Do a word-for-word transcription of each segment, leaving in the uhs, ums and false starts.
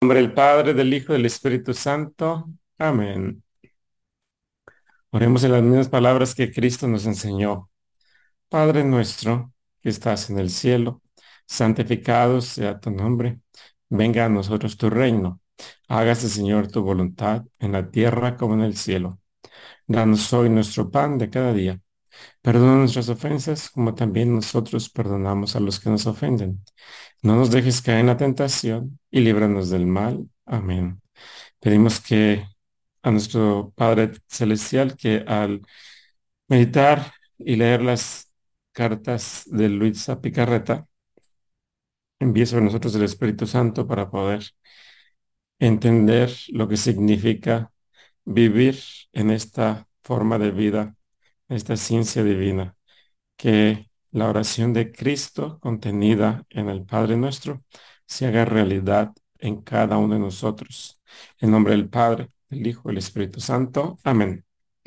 Nombre del Padre, del Hijo, y del Espíritu Santo. Amén. Oremos en las mismas palabras que Cristo nos enseñó. Padre nuestro, que estás en el cielo, santificado sea tu nombre. Venga a nosotros tu reino. Hágase, Señor, tu voluntad en la tierra como en el cielo. Danos hoy nuestro pan de cada día. Perdona nuestras ofensas, como también nosotros perdonamos a los que nos ofenden. No nos dejes caer en la tentación y líbranos del mal. Amén. Pedimos que a nuestro Padre Celestial que al meditar y leer las cartas de Luisa Picarreta, envíe sobre nosotros el Espíritu Santo para poder entender lo que significa vivir en esta forma de vida, esta ciencia divina, que la oración de Cristo contenida en el Padre nuestro se haga realidad en cada uno de nosotros. En nombre del Padre, del Hijo y del Espíritu Santo. Amén.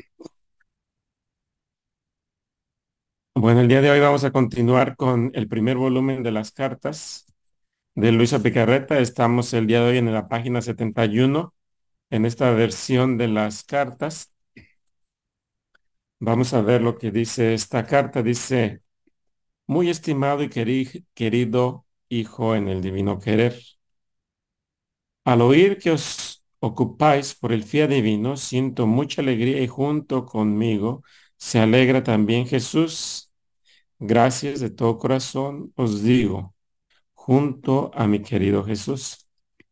Bueno, el día de hoy vamos a continuar con el primer volumen de las cartas de Luisa Picarreta. Estamos el día de hoy en la página setenta y uno. En esta versión de las cartas, vamos a ver lo que dice esta carta. Dice, muy estimado y queri- querido hijo en el divino querer. Al oír que os ocupáis por el fiat divino, siento mucha alegría y junto conmigo se alegra también Jesús. Gracias de todo corazón os digo, junto a mi querido Jesús.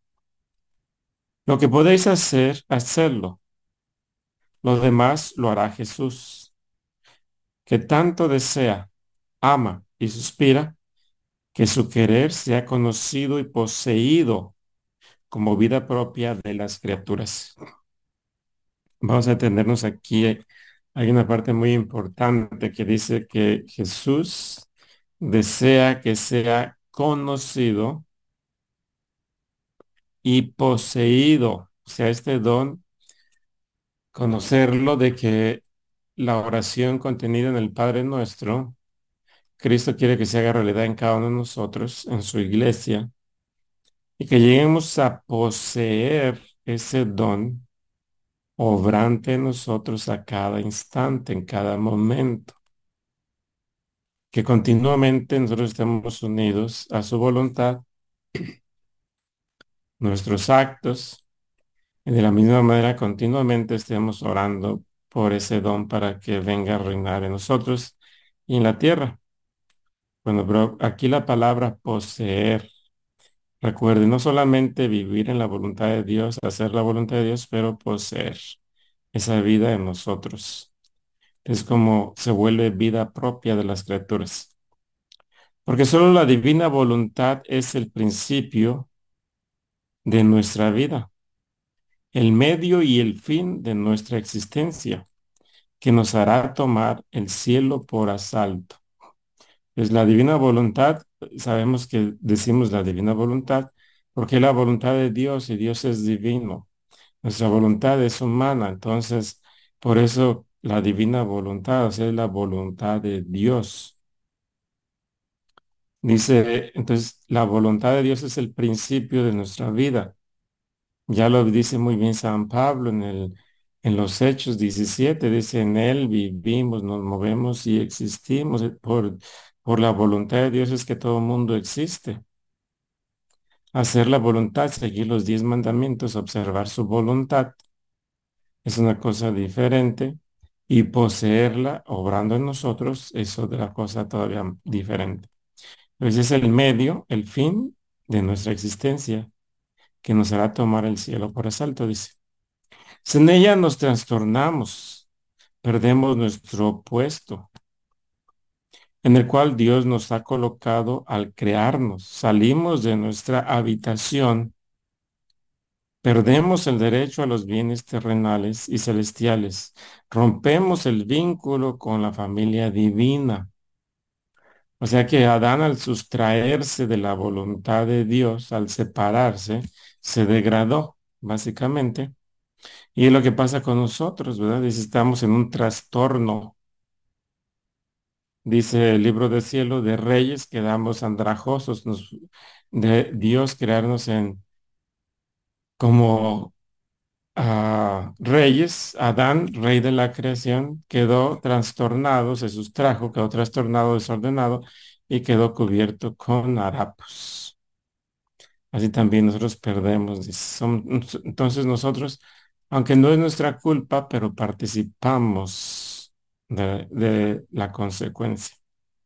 Lo que podéis hacer, hacedlo. Lo demás lo hará Jesús, que tanto desea, ama y suspira que su querer sea conocido y poseído como vida propia de las criaturas. Vamos a atendernos aquí. Hay una parte muy importante que dice que Jesús desea que sea conocido y poseído. O sea, este don, conocerlo de que la oración contenida en el Padre Nuestro, Cristo quiere que se haga realidad en cada uno de nosotros, en su iglesia, y que lleguemos a poseer ese don obrante en nosotros a cada instante, en cada momento, que continuamente nosotros estemos unidos a su voluntad, nuestros actos, y de la misma manera continuamente estemos orando por ese don para que venga a reinar en nosotros y en la tierra. Bueno, pero aquí la palabra poseer, recuerde, no solamente vivir en la voluntad de Dios, hacer la voluntad de Dios, pero poseer esa vida en nosotros. Es como se vuelve vida propia de las criaturas. Porque solo la divina voluntad es el principio de nuestra vida, el medio y el fin de nuestra existencia, que nos hará tomar el cielo por asalto. Pues la divina voluntad, sabemos que decimos la divina voluntad, porque es la voluntad de Dios y Dios es divino. Nuestra voluntad es humana, entonces por eso la divina voluntad, o sea, es la voluntad de Dios. Dice, entonces la voluntad de Dios es el principio de nuestra vida. Ya lo dice muy bien San Pablo en el, en los Hechos diecisiete, dice, en él vivimos, nos movemos y existimos. eh, Por, por la voluntad de Dios es que todo mundo existe. Hacer la voluntad, seguir los diez mandamientos, observar su voluntad, es una cosa diferente. Y poseerla, obrando en nosotros, es otra cosa todavía diferente. Pues es el medio, el fin de nuestra existencia, que nos hará tomar el cielo por asalto, dice. Sin ella nos trastornamos, perdemos nuestro puesto, en el cual Dios nos ha colocado al crearnos. Salimos de nuestra habitación, perdemos el derecho a los bienes terrenales y celestiales, rompemos el vínculo con la familia divina. O sea que Adán, al sustraerse de la voluntad de Dios, al separarse, se degradó, básicamente. Y es lo que pasa con nosotros, ¿verdad? Dice, estamos en un trastorno. Dice el libro del cielo de Reyes, quedamos andrajosos, nos- de Dios crearnos en, Como a reyes, Adán, rey de la creación, quedó trastornado, se sustrajo, quedó trastornado, desordenado y quedó cubierto con harapos. Así también nosotros perdemos. Dice, son- entonces nosotros, aunque no es nuestra culpa, pero participamos de, de la consecuencia,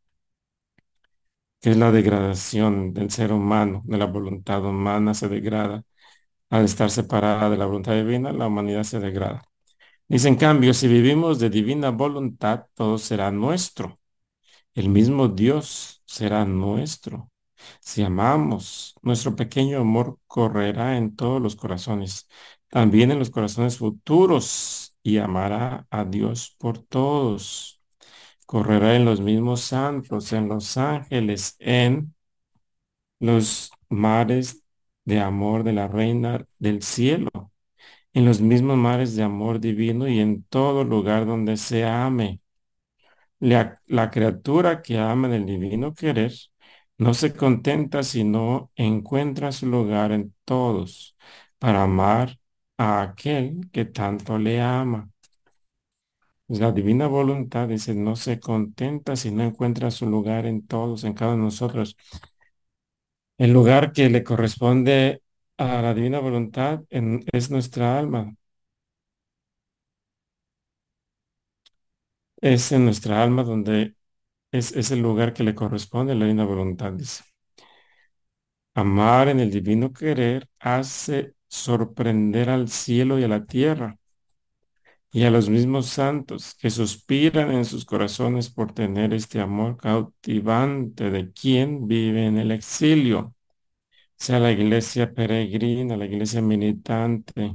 que es la degradación del ser humano, de la voluntad humana se degrada. Al estar separada de la voluntad divina, la humanidad se degrada. Dice, en cambio, si vivimos de divina voluntad, todo será nuestro. El mismo Dios será nuestro. Si amamos, nuestro pequeño amor correrá en todos los corazones, también en los corazones futuros, y amará a Dios por todos. Correrá en los mismos santos, en los ángeles, en los mares de amor de la Reina del cielo, en los mismos mares de amor divino y en todo lugar donde se ame. La, la criatura que ama en el divino querer no se contenta si no encuentra su lugar en todos para amar a aquel que tanto le ama. Pues la divina voluntad dice, no se contenta si no encuentra su lugar en todos, en cada uno de nosotros. El lugar que le corresponde a la divina voluntad en- es nuestra alma. Es en nuestra alma donde es, es el lugar que le corresponde a la divina voluntad, dice. Amar en el divino querer hace sorprender al cielo y a la tierra y a los mismos santos que suspiran en sus corazones por tener este amor cautivante de quien vive en el exilio, sea la iglesia peregrina, la iglesia militante.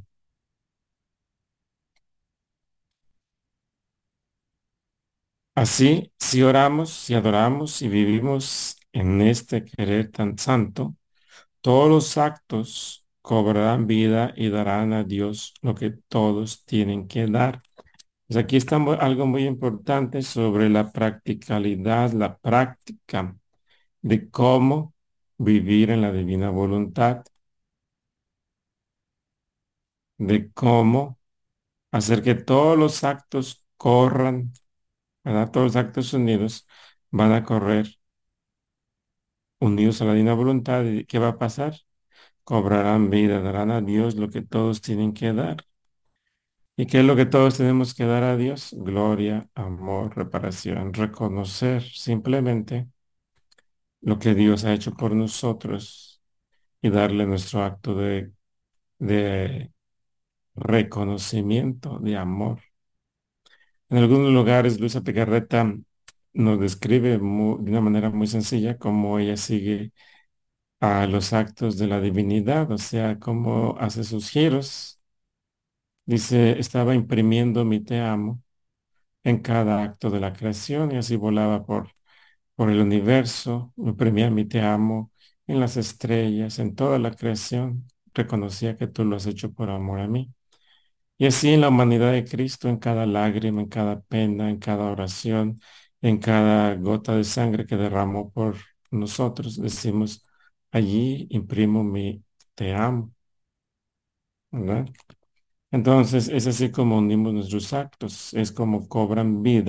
Así, si oramos, si adoramos y vivimos en este querer tan santo, todos los actos cobrarán vida y darán a Dios lo que todos tienen que dar. Pues aquí está mu- algo muy importante sobre la practicalidad, la práctica de cómo vivir en la divina voluntad, de cómo hacer que todos los actos corran, ¿verdad? Todos los actos unidos van a correr unidos a la divina voluntad. ¿Y qué va a pasar? Cobrarán vida, darán a Dios lo que todos tienen que dar. ¿Y qué es lo que todos tenemos que dar a Dios? Gloria, amor, reparación, reconocer simplemente lo que Dios ha hecho por nosotros y darle nuestro acto de, de reconocimiento, de amor. En algunos lugares, Luisa Picarreta nos describe mu- de una manera muy sencilla cómo ella sigue a los actos de la divinidad, o sea, cómo hace sus giros. Dice, estaba imprimiendo mi te amo en cada acto de la creación y así volaba por, por el universo, imprimía mi te amo en las estrellas, en toda la creación. Reconocía que tú lo has hecho por amor a mí. Y así en la humanidad de Cristo, en cada lágrima, en cada pena, en cada oración, en cada gota de sangre que derramó por nosotros, decimos, allí imprimo mi te amo, ¿verdad? Entonces es así como unimos nuestros actos, es como cobran vida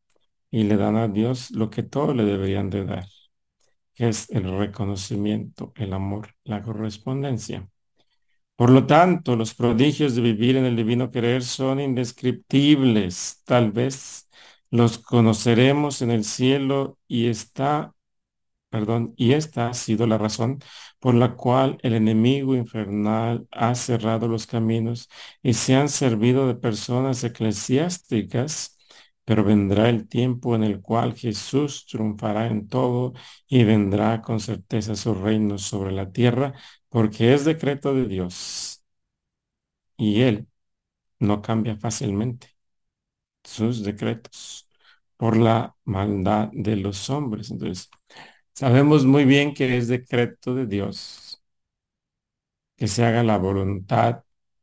y le dan a Dios lo que todos le deberían de dar, que es el reconocimiento, el amor, la correspondencia. Por lo tanto, los prodigios de vivir en el divino querer son indescriptibles. Tal vez los conoceremos en el cielo y está perdón, y esta ha sido la razón por la cual el enemigo infernal ha cerrado los caminos y se han servido de personas eclesiásticas, pero vendrá el tiempo en el cual Jesús triunfará en todo y vendrá con certeza su reino sobre la tierra, porque es decreto de Dios y Él no cambia fácilmente sus decretos por la maldad de los hombres. Entonces, sabemos muy bien que es decreto de Dios que se haga la voluntad,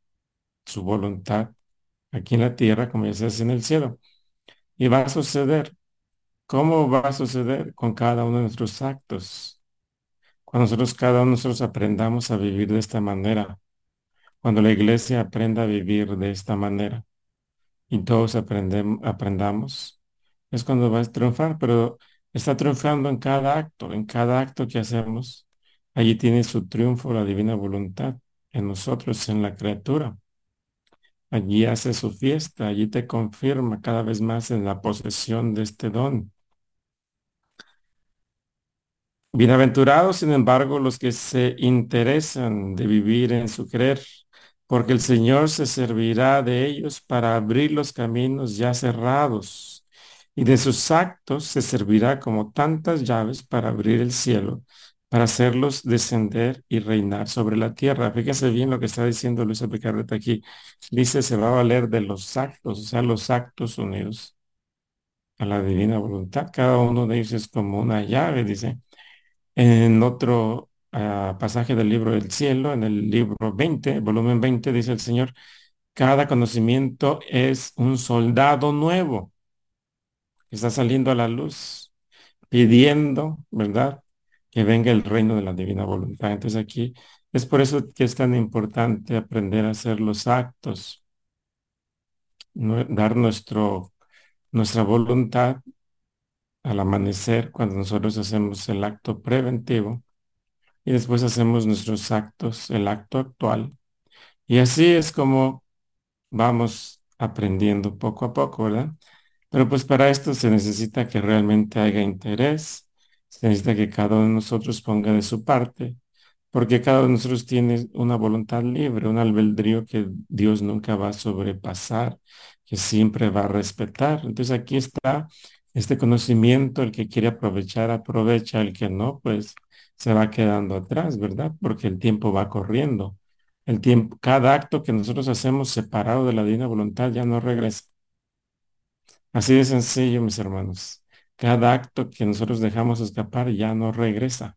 su voluntad, aquí en la tierra como ya se hace en el cielo. Y va a suceder. ¿Cómo va a suceder? Con cada uno de nuestros actos. Cuando nosotros, cada uno de nosotros aprendamos a vivir de esta manera, Cuando la iglesia aprenda a vivir de esta manera y todos aprendem- aprendamos, es cuando va a triunfar, pero está triunfando en cada acto, en cada acto que hacemos. Allí tiene su triunfo la divina voluntad, en nosotros, en la criatura. Allí hace su fiesta, allí te confirma cada vez más en la posesión de este don. Bienaventurados, sin embargo, los que se interesan de vivir en su querer, porque el Señor se servirá de ellos para abrir los caminos ya cerrados, y de sus actos se servirá como tantas llaves para abrir el cielo, para hacerlos descender y reinar sobre la tierra. Fíjense bien lo que está diciendo Luisa Picarreta aquí. Dice, se va a valer de los actos, o sea, los actos unidos a la divina voluntad. Cada uno de ellos es como una llave, dice. En otro ah, pasaje del libro del cielo, en el libro veinte, volumen veinte, dice el Señor, cada conocimiento es un soldado nuevo que está saliendo a la luz, pidiendo, ¿verdad? Que venga el reino de la divina voluntad. Entonces aquí es por eso que es tan importante aprender a hacer los actos, nue- dar nuestro, nuestra voluntad al amanecer cuando nosotros hacemos el acto preventivo y después hacemos nuestros actos, el acto actual. Y así es como vamos aprendiendo poco a poco, ¿verdad? Pero pues para esto se necesita que realmente haya interés, se necesita que cada uno de nosotros ponga de su parte, porque cada uno de nosotros tiene una voluntad libre, un albedrío que Dios nunca va a sobrepasar, que siempre va a respetar. Entonces aquí está este conocimiento, el que quiere aprovechar, aprovecha, el que no, pues se va quedando atrás, ¿verdad? Porque el tiempo va corriendo. El tiempo, cada acto que nosotros hacemos separado de la divina voluntad ya no regresa. Así de sencillo, mis hermanos. Cada acto que nosotros dejamos escapar ya no regresa.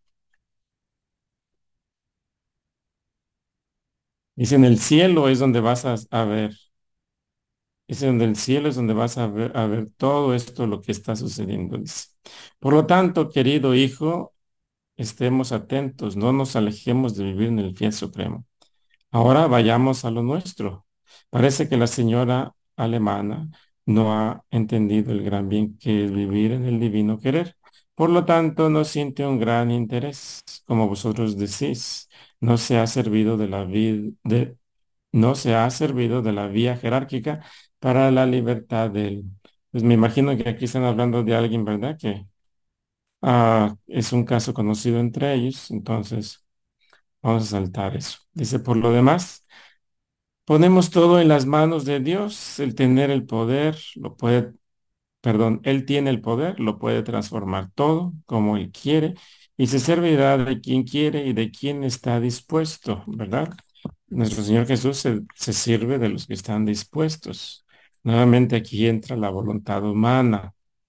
Dice, en el cielo es donde vas a, a ver. Dice, en el cielo es donde vas a ver, a ver todo esto, lo que está sucediendo. Dice. Por lo tanto, querido hijo, estemos atentos, no nos alejemos de vivir en el fiel supremo. Ahora vayamos a lo nuestro. Parece que la señora alemana no ha entendido el gran bien que es vivir en el divino querer. Por lo tanto, no siente un gran interés, como vosotros decís. No se ha servido de la vid- de, no se ha servido de la vía jerárquica para la libertad del. Pues me imagino que aquí están hablando de alguien, ¿verdad? Que ah, es un caso conocido entre ellos. Entonces, vamos a saltar eso. Dice, por lo demás. Ponemos todo en las manos de Dios, el tener el poder, lo puede, perdón, Él tiene el poder, lo puede transformar todo como Él quiere y se servirá de quien quiere y de quien está dispuesto, ¿verdad? Nuestro Señor Jesús se, se sirve de los que están dispuestos. Nuevamente aquí entra la voluntad humana.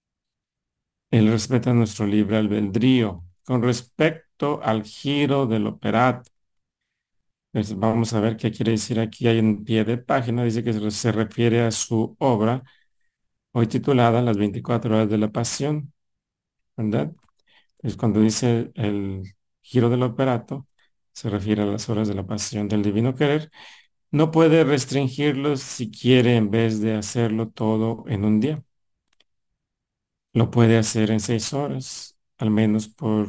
Él respeta nuestro libre albedrío. Con respecto al giro del operato, pues vamos a ver qué quiere decir aquí. Hay en pie de página, dice que se se refiere a su obra, hoy titulada Las veinticuatro horas de la pasión, ¿verdad? Es cuando dice el giro del operato, se refiere a las horas de la pasión del divino querer. No puede restringirlos si quiere en vez de hacerlo todo en un día. Lo puede hacer en seis horas, al menos por,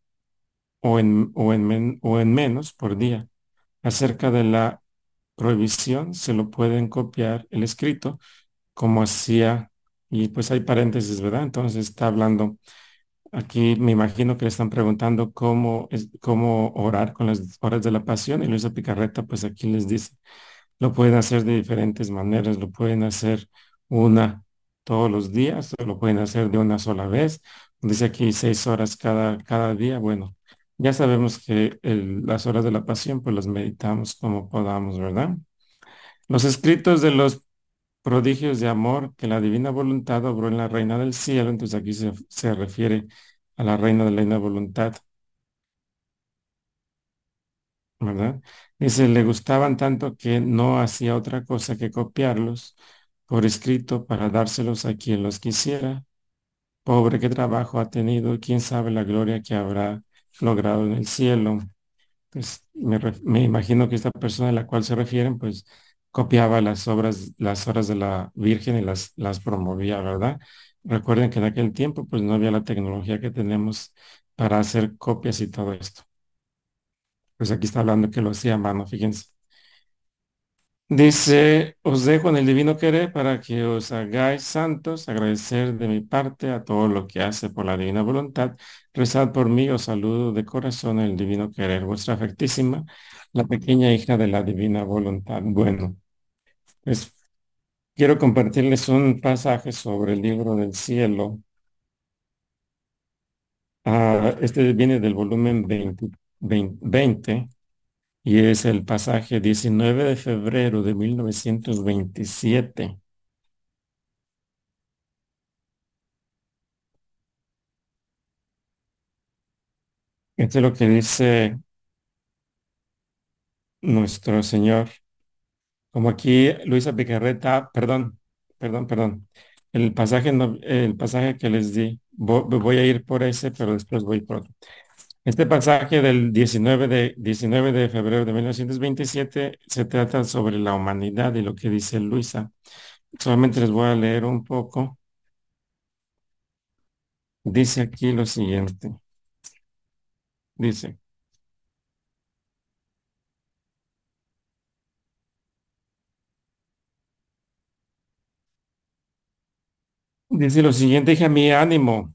o en, o en, men- o en menos por día. Acerca de la prohibición, se lo pueden copiar el escrito como hacía, y pues hay paréntesis, ¿verdad? Entonces está hablando, aquí me imagino que le están preguntando cómo, es, cómo orar con las horas de la pasión, y Luisa Picarreta pues aquí les dice, lo pueden hacer de diferentes maneras, lo pueden hacer una todos los días, o lo pueden hacer de una sola vez, dice aquí seis horas cada, cada día, bueno. Ya sabemos que el- las horas de la pasión, pues las meditamos como podamos, ¿verdad? Los escritos de los prodigios de amor que la divina voluntad obró en la reina del cielo. Entonces aquí se, se refiere a la reina de la divina voluntad, ¿verdad? Dice, le gustaban tanto que no hacía otra cosa que copiarlos por escrito para dárselos a quien los quisiera. Pobre, qué trabajo ha tenido, quién sabe la gloria que habrá logrado en el cielo. Pues me, ref- me imagino que esta persona a la cual se refieren, pues copiaba las obras, las obras de la Virgen y las, las promovía, ¿verdad? Recuerden que en aquel tiempo, pues no había la tecnología que tenemos para hacer copias y todo esto. Pues aquí está hablando que lo hacía a mano, fíjense. Dice, os dejo en el divino querer para que os hagáis santos, agradecer de mi parte a todo lo que hace por la divina voluntad. Rezad por mí, os saludo de corazón en el divino querer, vuestra afectísima, la pequeña hija de la divina voluntad. Bueno, pues quiero compartirles un pasaje sobre el libro del cielo. Ah, este viene del volumen veinte, veinte, veinte y es el pasaje diecinueve de febrero de mil novecientos veintisiete. Esto es lo que dice nuestro Señor. Como aquí Luisa Picarreta, perdón, perdón, perdón. El pasaje, no- el pasaje que les di, vo- voy a ir por ese, pero después voy por otro. Este pasaje del diecinueve de, diecinueve de febrero de mil novecientos veintisiete se trata sobre la humanidad y lo que dice Luisa. Solamente les voy a leer un poco. Dice aquí lo siguiente. Dice, dice lo siguiente, hija mía, ánimo,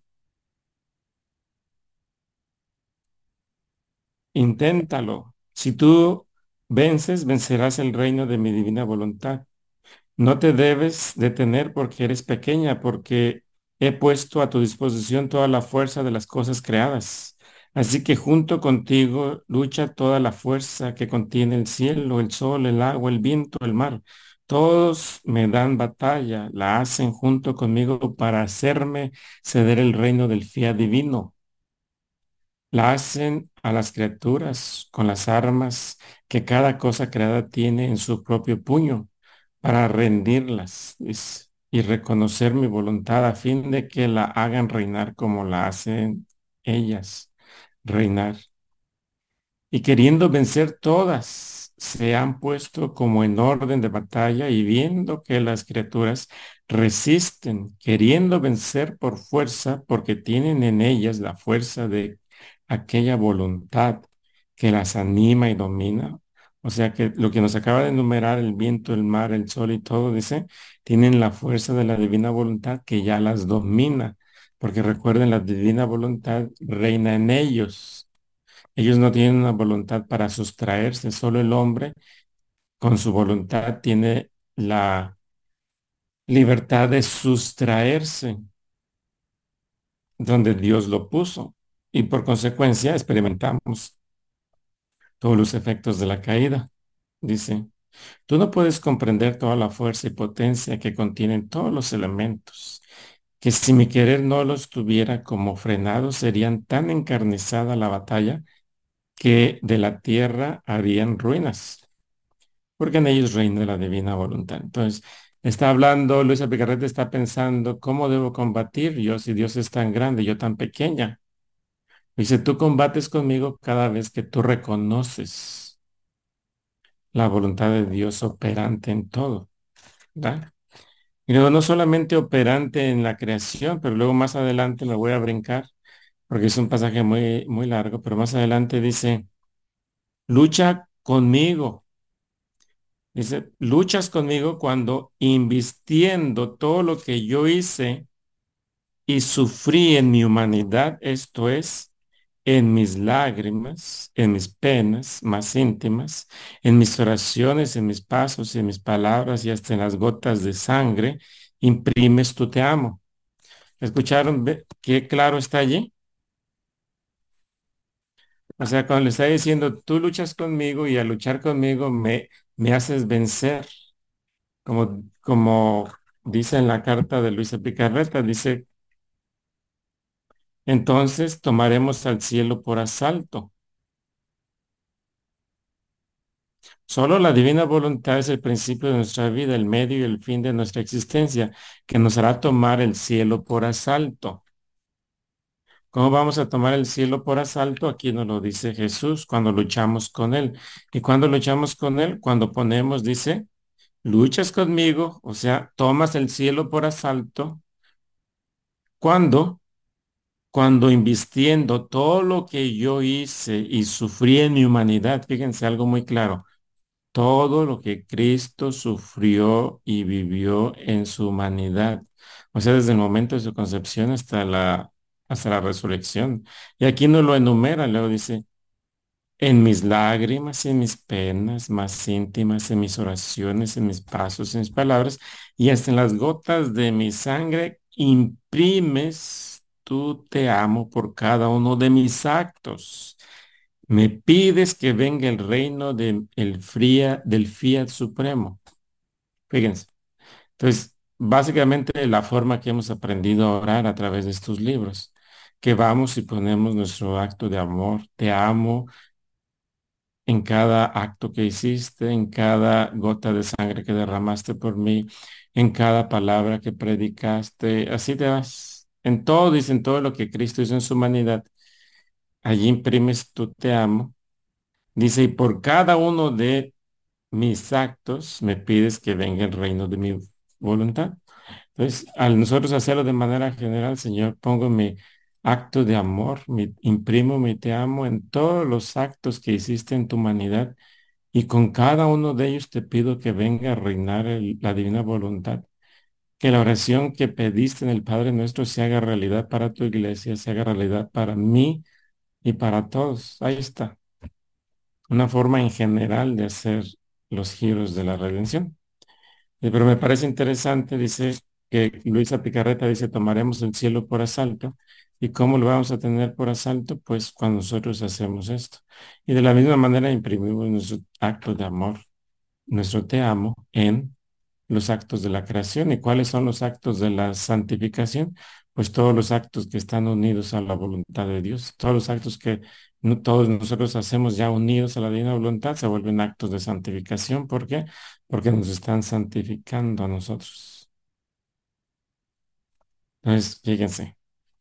inténtalo. Si tú vences, vencerás el reino de mi divina voluntad. No te debes detener porque eres pequeña, porque he puesto a tu disposición toda la fuerza de las cosas creadas. Así que junto contigo lucha toda la fuerza que contiene el cielo, el sol, el agua, el viento, el mar. Todos me dan batalla, la hacen junto conmigo para hacerme ceder el reino del fiat divino. La hacen a las criaturas con las armas que cada cosa creada tiene en su propio puño para rendirlas dice, y reconocer mi voluntad a fin de que la hagan reinar como la hacen ellas reinar. Y queriendo vencer todas, se han puesto como en orden de batalla y viendo que las criaturas resisten, queriendo vencer por fuerza, porque tienen en ellas la fuerza de aquella voluntad que las anima y domina. O sea que lo que nos acaba de enumerar, el viento, el mar, el sol y todo, dice, tienen la fuerza de la divina voluntad que ya las domina. Porque recuerden, la divina voluntad reina en ellos. Ellos no tienen una voluntad para sustraerse, solo el hombre con su voluntad tiene la libertad de sustraerse donde Dios lo puso y por consecuencia experimentamos todos los efectos de la caída. Dice, tú no puedes comprender toda la fuerza y potencia que contienen todos los elementos, que si mi querer no los tuviera como frenados, serían tan encarnizada la batalla que de la tierra harían ruinas, porque en ellos reina la divina voluntad. Entonces, está hablando, Luisa Picarrete está pensando, ¿cómo debo combatir yo si Dios es tan grande, yo tan pequeña? Dice, tú combates conmigo cada vez que tú reconoces la voluntad de Dios operante en todo, ¿verdad? Y luego no solamente operante en la creación, pero luego más adelante me voy a brincar, porque es un pasaje muy, muy largo, pero más adelante dice, lucha conmigo. Dice, luchas conmigo cuando invistiendo todo lo que yo hice y sufrí en mi humanidad, esto es, en mis lágrimas, en mis penas más íntimas, en mis oraciones, en mis pasos, en mis palabras y hasta en las gotas de sangre, imprimes tu te amo. ¿Escucharon? ¿Ve? ¿Qué claro está allí? O sea, cuando le está diciendo, tú luchas conmigo y al luchar conmigo me, me haces vencer. Como, como dice en la carta de Luisa Picarreta, dice, entonces tomaremos al cielo por asalto. Solo la divina voluntad es el principio de nuestra vida, el medio y el fin de nuestra existencia, que nos hará tomar el cielo por asalto. ¿Cómo vamos a tomar el cielo por asalto? Aquí nos lo dice Jesús cuando luchamos con Él. ¿Y cuando luchamos con Él? Cuando ponemos, dice, luchas conmigo, o sea, tomas el cielo por asalto. ¿Cuándo? Cuando invistiendo todo lo que yo hice y sufrí en mi humanidad, fíjense algo muy claro, todo lo que Cristo sufrió y vivió en su humanidad, o sea, desde el momento de su concepción hasta la, hasta la resurrección. Y aquí no lo enumera, luego dice, en mis lágrimas, en mis penas más íntimas, en mis oraciones, en mis pasos, en mis palabras, y hasta en las gotas de mi sangre, imprimes tú te amo por cada uno de mis actos. Me pides que venga el reino de, el fría, del fiat supremo. Fíjense. Entonces, básicamente la forma que hemos aprendido a orar a través de estos libros, que vamos y ponemos nuestro acto de amor, te amo en cada acto que hiciste, en cada gota de sangre que derramaste por mí, en cada palabra que predicaste, así te vas. En todo, dicen todo lo que Cristo hizo en su humanidad, allí imprimes tu te amo. Dice, y por cada uno de mis actos me pides que venga el reino de mi voluntad. Entonces, al nosotros hacerlo de manera general, Señor, pongo mi acto de amor, mi, imprimo mi te amo en todos los actos que hiciste en tu humanidad y con cada uno de ellos te pido que venga a reinar el- la divina voluntad. Que la oración que pediste en el Padre Nuestro se haga realidad para tu iglesia, se haga realidad para mí y para todos. Ahí está. Una forma en general de hacer los giros de la redención. Eh, Pero me parece interesante, dice que Luisa Picarreta dice, tomaremos el cielo por asalto. ¿Y cómo lo vamos a tener por asalto? Pues cuando nosotros hacemos esto. Y de la misma manera imprimimos nuestro acto de amor, nuestro te amo en los actos de la creación. ¿Y cuáles son los actos de la santificación? Pues todos los actos que están unidos a la voluntad de Dios, todos los actos que no- todos nosotros hacemos ya unidos a la divina voluntad se vuelven actos de santificación. ¿Por qué? Porque nos están santificando a nosotros. Entonces, fíjense.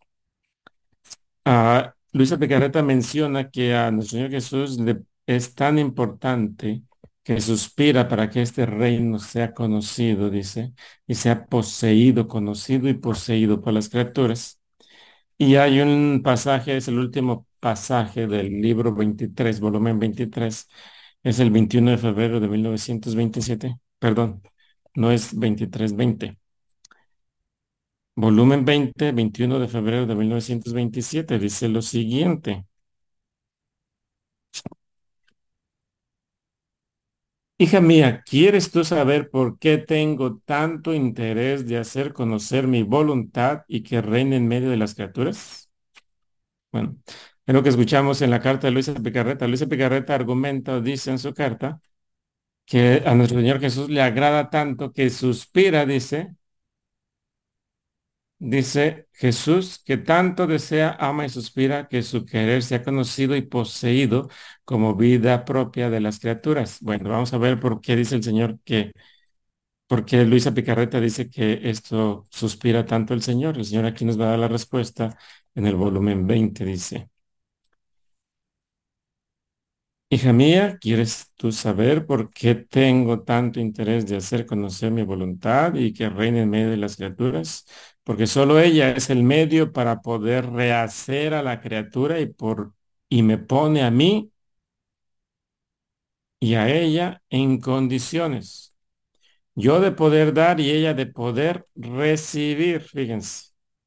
Ah, Luisa Picareta menciona que a nuestro Señor Jesús le es tan importante que suspira para que este reino sea conocido, dice, y sea poseído, conocido y poseído por las criaturas. Y hay un pasaje, es el último pasaje del libro veintitrés, volumen veintitrés, es el veintiuno de febrero de mil novecientos veintisiete, perdón, no es veintitrés veinte. Volumen veinte, veintiuno de febrero de mil novecientos veintisiete, dice lo siguiente. Hija mía, ¿quieres tú saber por qué tengo tanto interés de hacer conocer mi voluntad y que reine en medio de las criaturas? Bueno, es lo que escuchamos en la carta de Luisa Picarreta. Luisa Picarreta argumenta o dice en su carta que a nuestro Señor Jesús le agrada tanto que suspira, dice, dice Jesús, que tanto desea, ama y suspira que su querer sea conocido y poseído como vida propia de las criaturas. Bueno, vamos a ver por qué dice el Señor que porque Luisa Picarreta dice que esto suspira tanto el Señor. El Señor aquí nos va a dar la respuesta en el volumen veinte. Dice, hija mía, ¿quieres tú saber por qué tengo tanto interés de hacer conocer mi voluntad y que reine en medio de las criaturas? Porque solo ella es el medio para poder rehacer a la criatura y, por, y me pone a mí y a ella en condiciones. Yo de poder dar y ella de poder recibir, fíjense.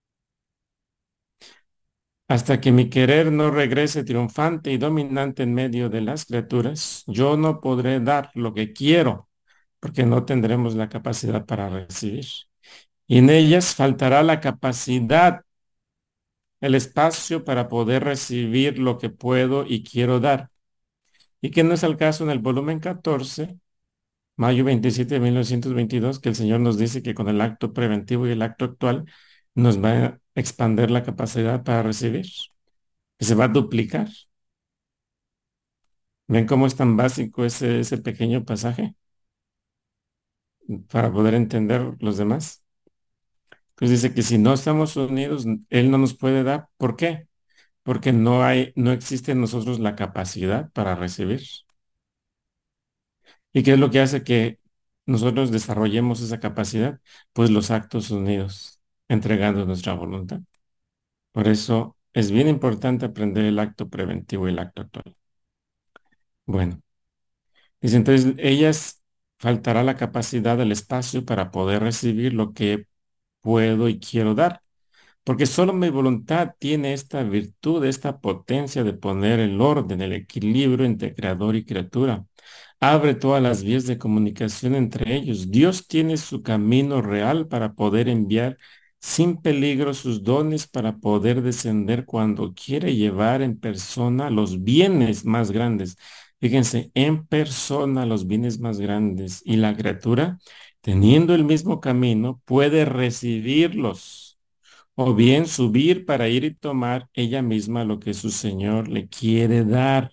Hasta que mi querer no regrese triunfante y dominante en medio de las criaturas, yo no podré dar lo que quiero, porque no tendremos la capacidad para recibir. Y en ellas faltará la capacidad, el espacio para poder recibir lo que puedo y quiero dar. Y que no es el caso en el volumen catorce, mayo veintisiete de mil novecientos veintidós, que el Señor nos dice que con el acto preventivo y el acto actual nos va a expander la capacidad para recibir, que se va a duplicar. ¿Ven cómo es tan básico ese, ese pequeño pasaje para poder entender los demás? Pues dice que si no estamos unidos, Él no nos puede dar. ¿Por qué? porque no hay, no existe en nosotros la capacidad para recibir. ¿Y qué es lo que hace que nosotros desarrollemos esa capacidad? Pues los actos unidos, entregando nuestra voluntad. Por eso es bien importante aprender el acto preventivo y el acto actual. Bueno, dice entonces, ellas faltará la capacidad del espacio para poder recibir lo que puedo y quiero dar. Porque solo mi voluntad tiene esta virtud, esta potencia de poner el orden, el equilibrio entre creador y criatura. Abre todas las vías de comunicación entre ellos. Dios tiene su camino real para poder enviar sin peligro sus dones, para poder descender cuando quiere llevar en persona los bienes más grandes. Fíjense, en persona los bienes más grandes. Y la criatura, teniendo el mismo camino, puede recibirlos o bien subir para ir y tomar ella misma lo que su Señor le quiere dar.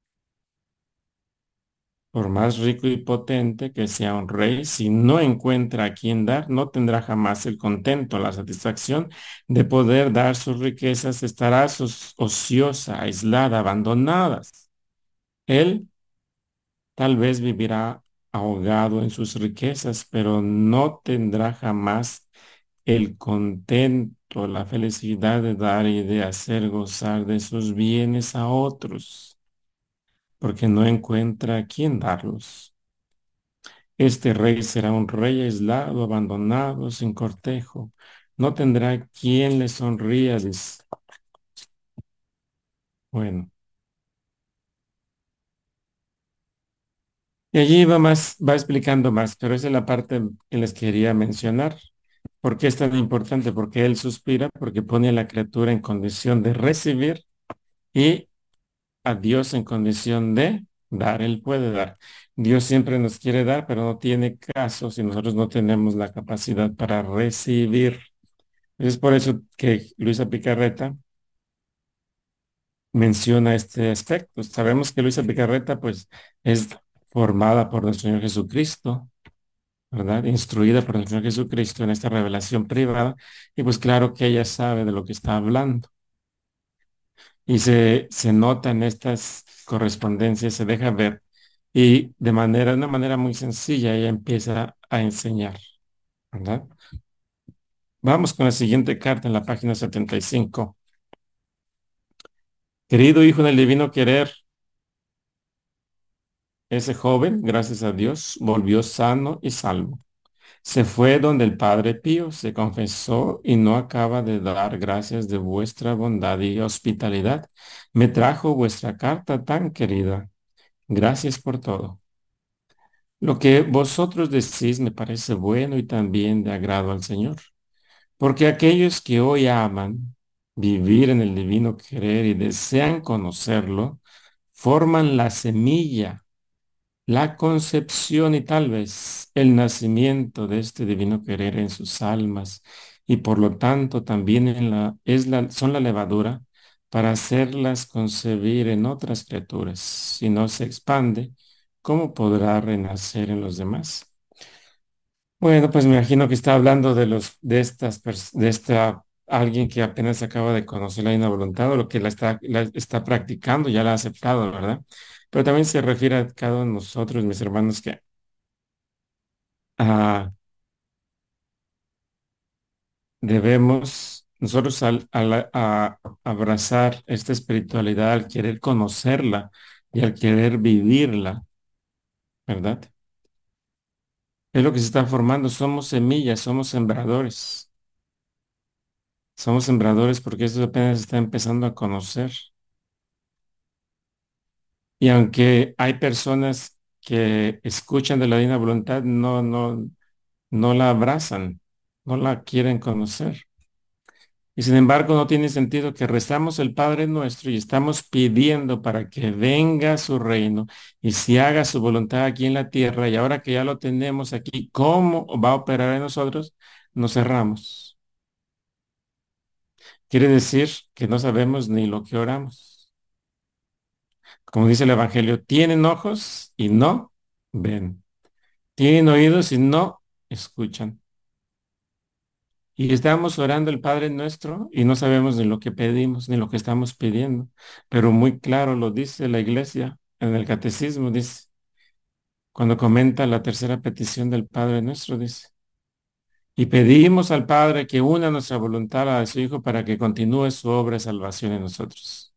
Por más rico y potente que sea un rey, si no encuentra a quien dar, no tendrá jamás el contento, la satisfacción de poder dar sus riquezas, estará sos- ociosa, aislada, abandonadas. Él tal vez vivirá ahogado en sus riquezas, pero no tendrá jamás el contento, la felicidad de dar y de hacer gozar de sus bienes a otros, porque no encuentra a quién darlos. Este rey será un rey aislado, abandonado, sin cortejo. No tendrá quien le sonría. Dice. Bueno, y allí va más, va explicando más, pero esa es la parte que les quería mencionar. ¿Por qué es tan importante? Porque él suspira, porque pone a la criatura en condición de recibir y a Dios en condición de dar. Él puede dar. Dios siempre nos quiere dar, pero no tiene caso si nosotros no tenemos la capacidad para recibir. Es por eso que Luisa Picarreta menciona este aspecto. Sabemos que Luisa Picarreta pues es formada por nuestro Señor Jesucristo, ¿verdad? Instruida por nuestro Señor Jesucristo en esta revelación privada y pues claro que ella sabe de lo que está hablando y se, se nota en estas correspondencias, se deja ver y de manera, de una manera muy sencilla ella empieza a enseñar, ¿verdad? Vamos con la siguiente carta en la página setenta y cinco. Querido hijo del divino querer, ese joven, gracias a Dios, volvió sano y salvo. Se fue donde el Padre Pío, se confesó y no acaba de dar gracias de vuestra bondad y hospitalidad. Me trajo vuestra carta tan querida. Gracias por todo. Lo que vosotros decís me parece bueno y también de agrado al Señor, porque aquellos que hoy aman vivir en el divino querer y desean conocerlo, forman la semilla, la concepción y tal vez el nacimiento de este divino querer en sus almas y por lo tanto también en la, es la, son la levadura para hacerlas concebir en otras criaturas. Si no se expande, ¿cómo podrá renacer en los demás? Bueno, pues me imagino que está hablando de los de estas pers- de esta alguien que apenas acaba de conocer la divina voluntad o lo que la está, la está practicando, ya la ha aceptado, ¿verdad? Pero también se refiere a cada uno de nosotros, mis hermanos, que ah, debemos nosotros al, al- a abrazar esta espiritualidad, al querer conocerla y al querer vivirla, ¿verdad? Es lo que se está formando. Somos semillas, somos sembradores. Somos sembradores porque esto apenas se está empezando a conocer. Y aunque hay personas que escuchan de la divina voluntad, no, no, no la abrazan, no la quieren conocer. Y sin embargo, no tiene sentido que rezamos el Padre Nuestro y estamos pidiendo para que venga su reino y se haga su voluntad aquí en la tierra. Y ahora que ya lo tenemos aquí, ¿cómo va a operar en nosotros? Nos cerramos. Quiere decir que no sabemos ni lo que oramos. Como dice el Evangelio, tienen ojos y no ven. Tienen oídos y no escuchan. Y estamos orando el Padre Nuestro y no sabemos ni lo que pedimos ni lo que estamos pidiendo, pero muy claro lo dice la Iglesia en el Catecismo, dice, cuando comenta la tercera petición del Padre Nuestro, dice, y pedimos al Padre que una nuestra voluntad a la de su Hijo para que continúe su obra de salvación en nosotros.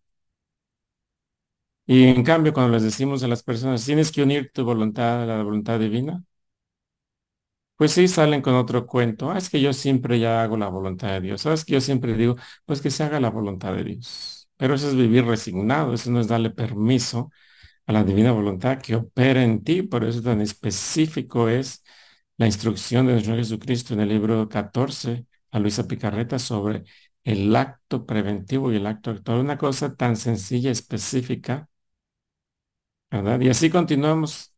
Y en cambio, cuando les decimos a las personas, tienes que unir tu voluntad a la voluntad divina, pues sí salen con otro cuento. Ah, es que yo siempre ya hago la voluntad de Dios. Sabes que yo siempre digo, pues que se haga la voluntad de Dios. Pero eso es vivir resignado, eso no es darle permiso a la divina voluntad que opera en ti. Por eso tan específico es la instrucción de nuestro Señor Jesucristo en el libro catorce a Luisa Picarreta sobre el acto preventivo y el acto actual. Una cosa tan sencilla, específica, ¿verdad? Y así continuamos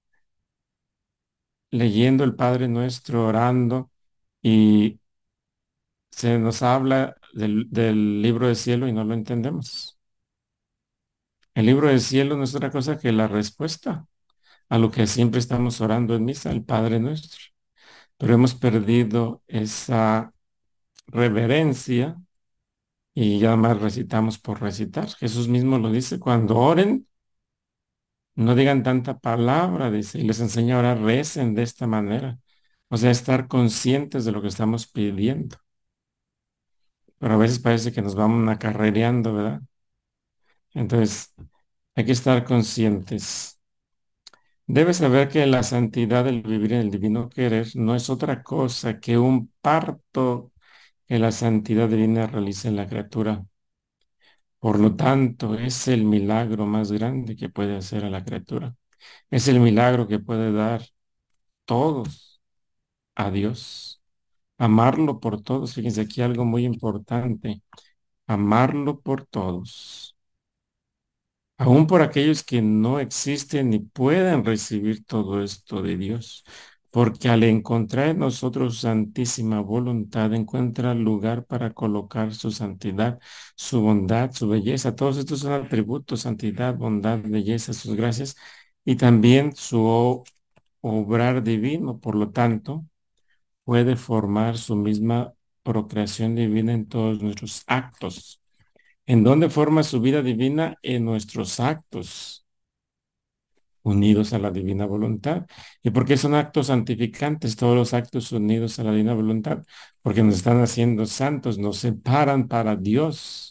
leyendo el Padre Nuestro, orando y se nos habla del, del libro del cielo y no lo entendemos. El libro del cielo no es otra cosa que la respuesta a lo que siempre estamos orando en misa, el Padre Nuestro. Pero hemos perdido esa reverencia y ya más recitamos por recitar. Jesús mismo lo dice, cuando oren, no digan tanta palabra, dice, y les enseña a orar, recen de esta manera. O sea, estar conscientes de lo que estamos pidiendo. Pero a veces parece que nos vamos acarrereando, ¿verdad? Entonces, hay que estar conscientes. Debes saber que la santidad del vivir en el divino querer no es otra cosa que un parto que la santidad divina realiza en la criatura. Por lo tanto, es el milagro más grande que puede hacer a la criatura. Es el milagro que puede dar todos a Dios. Amarlo por todos. Fíjense aquí algo muy importante. Amarlo por todos. Aún por aquellos que no existen ni pueden recibir todo esto de Dios, porque al encontrar en nosotros su santísima voluntad, encuentra lugar para colocar su santidad, su bondad, su belleza. Todos estos son atributos, santidad, bondad, belleza, sus gracias, y también su o- obrar divino. Por lo tanto, puede formar su misma procreación divina en todos nuestros actos. ¿En dónde forma su vida divina? En nuestros actos, unidos a la divina voluntad. ¿Y por qué son actos santificantes todos los actos unidos a la divina voluntad? Porque nos están haciendo santos, nos separan para Dios,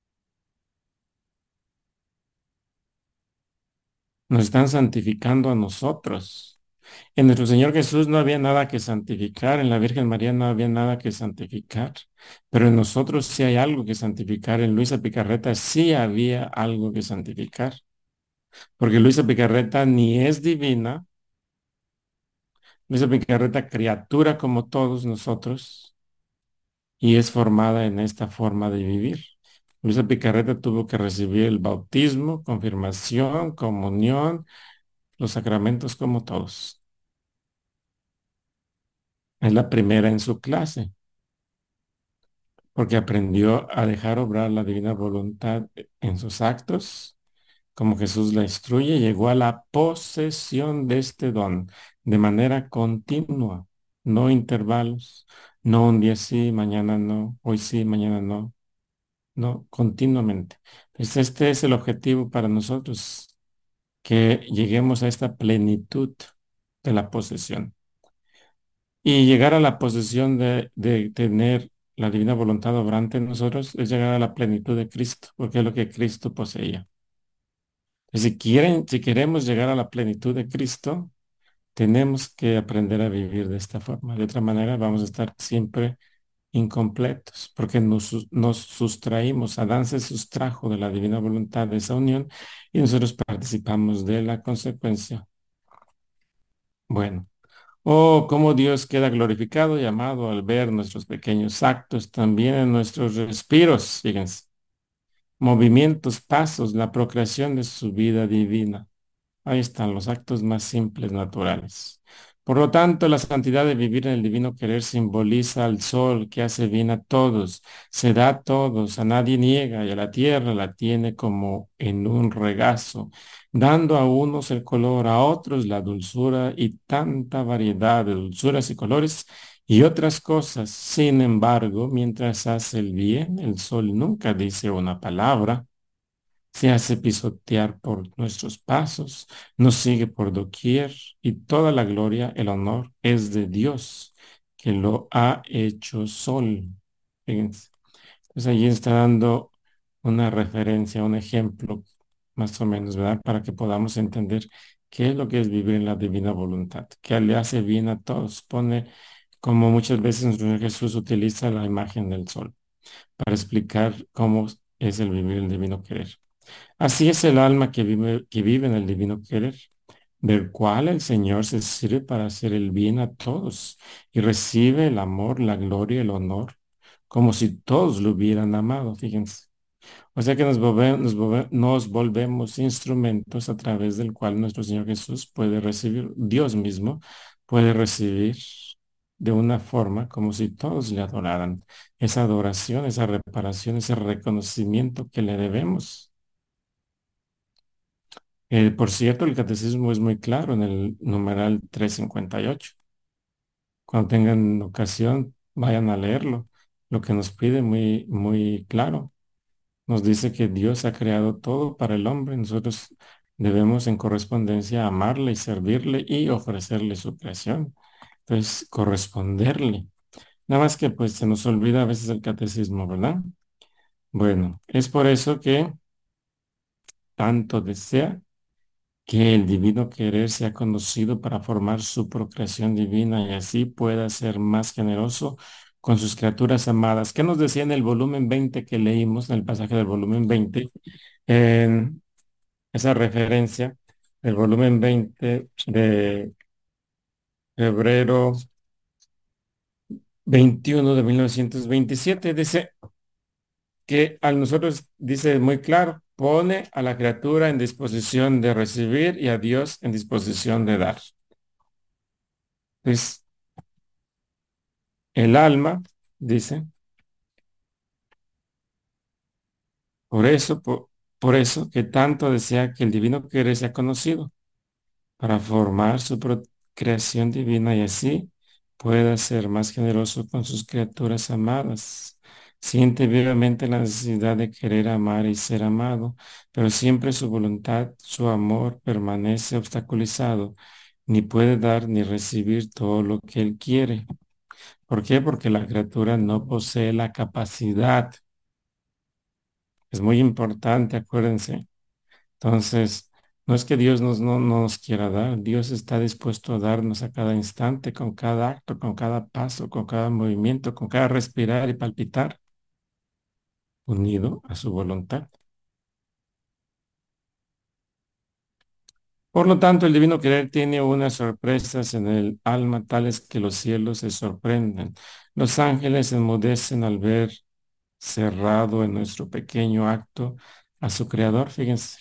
nos están santificando a nosotros. En nuestro Señor Jesús no había nada que santificar, en la Virgen María no había nada que santificar, pero en nosotros sí hay algo que santificar, en Luisa Picarreta sí había algo que santificar, porque Luisa Picarreta ni es divina. Luisa Picarreta, criatura como todos nosotros, y es formada en esta forma de vivir. Luisa Picarreta tuvo que recibir el bautismo, confirmación, comunión, los sacramentos como todos. Es la primera en su clase, porque aprendió a dejar obrar la divina voluntad en sus actos, como Jesús la instruye, llegó a la posesión de este don de manera continua, no intervalos, no un día sí, mañana no, hoy sí, mañana no, no, continuamente. Pues este es el objetivo para nosotros, que lleguemos a esta plenitud de la posesión. Y llegar a la posesión de, de tener la divina voluntad obrante en nosotros es llegar a la plenitud de Cristo, porque es lo que Cristo poseía. Si quieren, si queremos llegar a la plenitud de Cristo, tenemos que aprender a vivir de esta forma. De otra manera, vamos a estar siempre incompletos, porque nos, sus- nos sustraímos. Adán se sustrajo de la divina voluntad de esa unión y nosotros participamos de la consecuencia. Bueno, oh, cómo Dios queda glorificado y amado al ver nuestros pequeños actos, también en nuestros respiros, fíjense, movimientos, pasos, la procreación de su vida divina. Ahí están los actos más simples, naturales. Por lo tanto, la santidad de vivir en el divino querer simboliza al sol que hace bien a todos, se da a todos, a nadie niega y a la tierra la tiene como en un regazo, dando a unos el color, a otros la dulzura y tanta variedad de dulzuras y colores y otras cosas. Sin embargo, mientras hace el bien, el sol nunca dice una palabra, se hace pisotear por nuestros pasos, nos sigue por doquier y toda la gloria, el honor es de Dios, que lo ha hecho sol. Fíjense. Entonces allí está dando una referencia, un ejemplo, más o menos, ¿verdad? Para que podamos entender qué es lo que es vivir en la divina voluntad, que le hace bien a todos. Pone, como muchas veces nuestro Señor Jesús utiliza la imagen del sol para explicar cómo es el vivir el divino querer. Así es el alma que vive, que vive en el divino querer, del cual el Señor se sirve para hacer el bien a todos y recibe el amor, la gloria, el honor, como si todos lo hubieran amado, fíjense. O sea que nos, volve- nos, volve- nos volvemos instrumentos a través del cual nuestro Señor Jesús puede recibir, Dios mismo puede recibir de una forma como si todos le adoraran. Esa adoración, esa reparación, ese reconocimiento que le debemos. Eh, por cierto, el catecismo es muy claro en el numeral trescientos cincuenta y ocho. Cuando tengan ocasión, vayan a leerlo. Lo que nos pide muy, muy claro. Nos dice que Dios ha creado todo para el hombre. Nosotros debemos en correspondencia amarle y servirle y ofrecerle su creación. Entonces, corresponderle. Nada más que pues se nos olvida a veces el catecismo, ¿verdad? Bueno, es por eso que tanto desea que el divino querer sea conocido para formar su procreación divina y así pueda ser más generoso con sus criaturas amadas. ¿Qué nos decía en el volumen veinte que leímos, en el pasaje del volumen veinte, en esa referencia, el volumen veinte de febrero veintiuno de mil novecientos veintisiete? Dice que a nosotros, dice muy claro, pone a la criatura en disposición de recibir y a Dios en disposición de dar. Entonces, el alma, dice, por eso, por, por eso que tanto desea que el divino querer sea conocido, para formar su pro- creación divina y así pueda ser más generoso con sus criaturas amadas. Siente vivamente la necesidad de querer amar y ser amado, pero siempre su voluntad, su amor permanece obstaculizado, ni puede dar ni recibir todo lo que él quiere. ¿Por qué? Porque la criatura no posee la capacidad. Es muy importante, acuérdense. Entonces, no es que Dios nos, no, no nos quiera dar, Dios está dispuesto a darnos a cada instante, con cada acto, con cada paso, con cada movimiento, con cada respirar y palpitar, unido a su voluntad. Por lo tanto, el divino querer tiene unas sorpresas en el alma tales que los cielos se sorprenden. Los ángeles se enmudecen al ver cerrado en nuestro pequeño acto a su creador. Fíjense,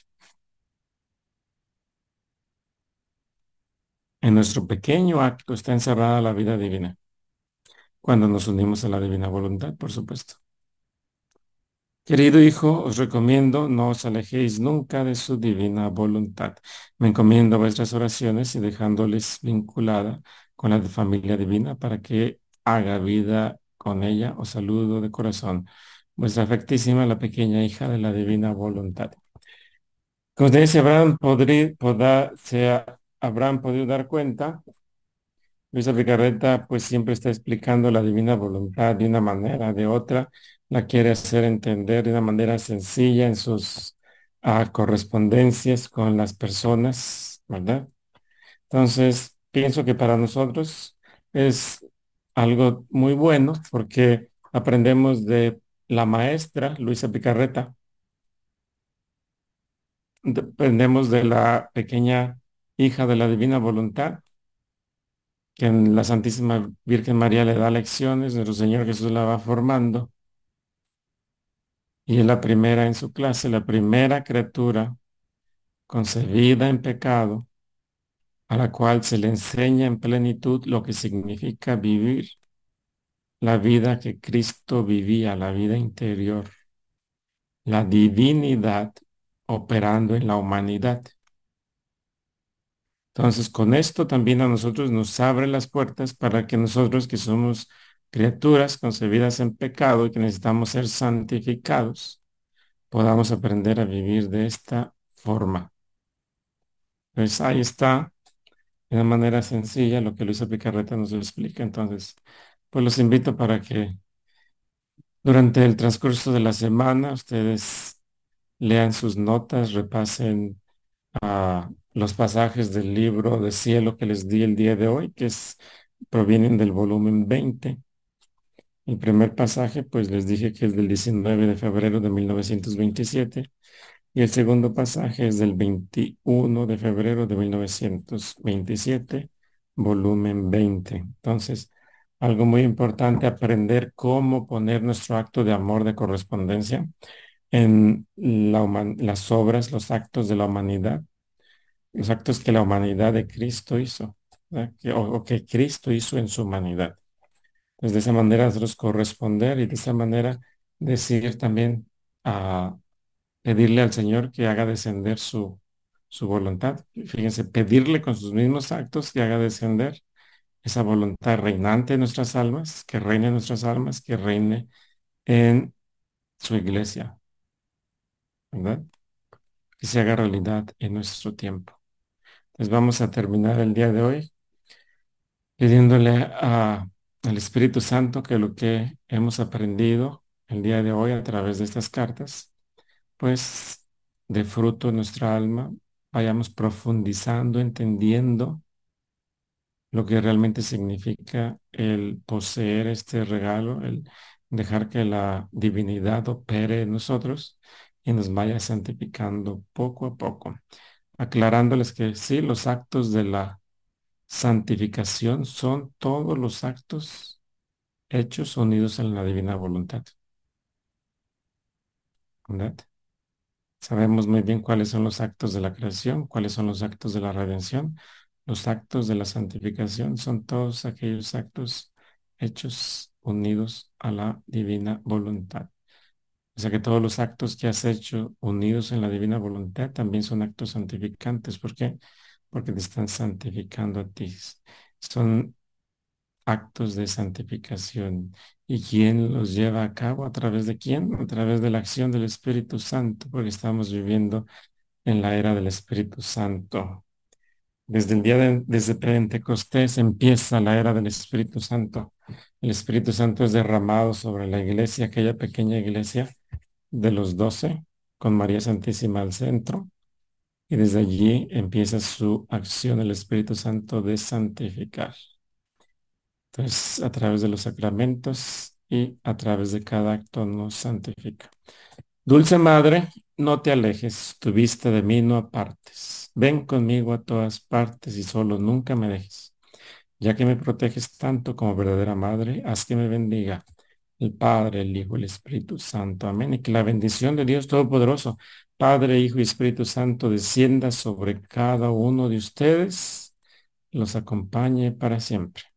en nuestro pequeño acto está encerrada la vida divina, cuando nos unimos a la divina voluntad, por supuesto. Querido hijo, os recomiendo no os alejéis nunca de su divina voluntad. Me encomiendo a vuestras oraciones y dejándoles vinculada con la de familia divina para que haga vida con ella. Os saludo de corazón. Vuestra afectísima, la pequeña hija de la divina voluntad. Como ustedes se habrán, podri- poda- se ha- habrán podido dar cuenta, Luisa Picarreta pues siempre está explicando la divina voluntad de una manera, de otra, la quiere hacer entender de una manera sencilla en sus ah, correspondencias con las personas, ¿verdad? Entonces, pienso que para nosotros es algo muy bueno porque aprendemos de la maestra Luisa Picarreta, de- aprendemos de la pequeña hija de la divina voluntad que en la Santísima Virgen María le da lecciones, nuestro Señor Jesús la va formando y es la primera en su clase, la primera criatura concebida en pecado, a la cual se le enseña en plenitud lo que significa vivir la vida que Cristo vivía, la vida interior, la divinidad operando en la humanidad. Entonces, con esto también a nosotros nos abre las puertas para que nosotros que somos criaturas concebidas en pecado y que necesitamos ser santificados, podamos aprender a vivir de esta forma. Pues ahí está, de una manera sencilla, lo que Luisa Picarreta nos lo explica. Entonces, pues los invito para que durante el transcurso de la semana ustedes lean sus notas, repasen a los pasajes del libro de cielo que les di el día de hoy, que es, provienen del volumen veinte. El primer pasaje, pues les dije que es del diecinueve de febrero de mil novecientos veintisiete y el segundo pasaje es del veintiuno de febrero de mil novecientos veintisiete, volumen veinte. Entonces, algo muy importante, aprender cómo poner nuestro acto de amor de correspondencia en la human- las obras, los actos de la humanidad, los actos que la humanidad de Cristo hizo, ¿verdad? Que- o, o que Cristo hizo en su humanidad. Pues de esa manera nosotros corresponder y de esa manera decir también a pedirle al Señor que haga descender su, su voluntad. Fíjense, pedirle con sus mismos actos que haga descender esa voluntad reinante en nuestras almas, que reine en nuestras almas, que reine en su iglesia, ¿verdad? Que se haga realidad en nuestro tiempo. Pues vamos a terminar el día de hoy pidiéndole a, al Espíritu Santo que lo que hemos aprendido el día de hoy a través de estas cartas, pues de fruto en nuestra alma, vayamos profundizando, entendiendo lo que realmente significa el poseer este regalo, el dejar que la divinidad opere en nosotros y nos vaya santificando poco a poco, aclarándoles que sí, los actos de la santificación son todos los actos hechos unidos en la divina voluntad, ¿verdad? Sabemos muy bien cuáles son los actos de la creación, cuáles son los actos de la redención. Los actos de la santificación son todos aquellos actos hechos unidos a la divina voluntad. O sea que todos los actos que has hecho unidos en la divina voluntad también son actos santificantes. ¿Por qué? Porque te están santificando a ti. Son actos de santificación. ¿Y quién los lleva a cabo? ¿A través de quién? A través de la acción del Espíritu Santo, porque estamos viviendo en la era del Espíritu Santo. Desde el día de, desde Pentecostés empieza la era del Espíritu Santo. El Espíritu Santo es derramado sobre la iglesia, aquella pequeña iglesia de los doce, con María Santísima al centro. Y desde allí empieza su acción el Espíritu Santo de santificar. Entonces, a través de los sacramentos y a través de cada acto nos santifica. Dulce Madre, no te alejes, tu vista de mí no apartes. Ven conmigo a todas partes y solo nunca me dejes. Ya que me proteges tanto como verdadera Madre, haz que me bendiga el Padre, el Hijo, el Espíritu Santo. Amén. Y que la bendición de Dios Todopoderoso, Padre, Hijo y Espíritu Santo, descienda sobre cada uno de ustedes, los acompañe para siempre.